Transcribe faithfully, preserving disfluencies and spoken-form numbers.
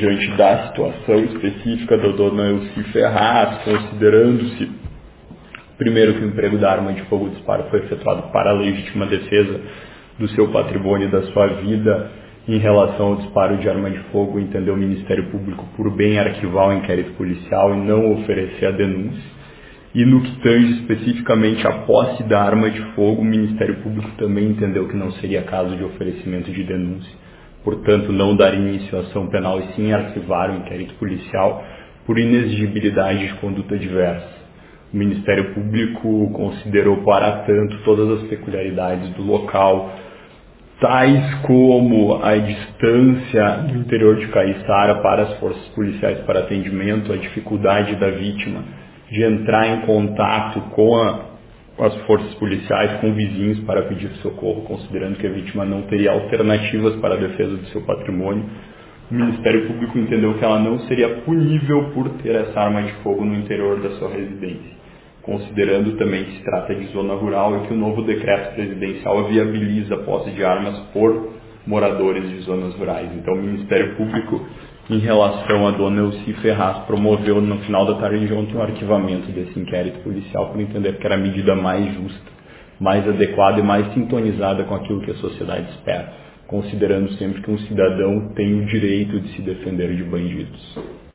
diante da situação específica da dona Elci Ferraz, considerando-se, primeiro, que o emprego da arma de fogo disparo foi efetuado para a legítima defesa do seu patrimônio e da sua vida. Em relação ao disparo de arma de fogo, entendeu o Ministério Público por bem arquivar o inquérito policial e não oferecer a denúncia. E no que tange especificamente a posse da arma de fogo, o Ministério Público também entendeu que não seria caso de oferecimento de denúncia. Portanto, não dar início à ação penal e sim arquivar o inquérito policial por inexigibilidade de conduta diversa. O Ministério Público considerou, para tanto, todas as peculiaridades do local, tais como a distância do interior de Caiçara para as forças policiais para atendimento, a dificuldade da vítima de entrar em contato com a, as forças policiais, com vizinhos para pedir socorro, considerando que a vítima não teria alternativas para a defesa do seu patrimônio. O Ministério Público entendeu que ela não seria punível por ter essa arma de fogo no interior da sua residência, considerando também que se trata de zona rural e que o novo decreto presidencial viabiliza a posse de armas por moradores de zonas rurais. Então, o Ministério Público, em relação à dona Elci Ferraz, promoveu no final da tarde de ontem o arquivamento desse inquérito policial por entender que era a medida mais justa, mais adequada e mais sintonizada com aquilo que a sociedade espera, considerando sempre que um cidadão tem o direito de se defender de bandidos.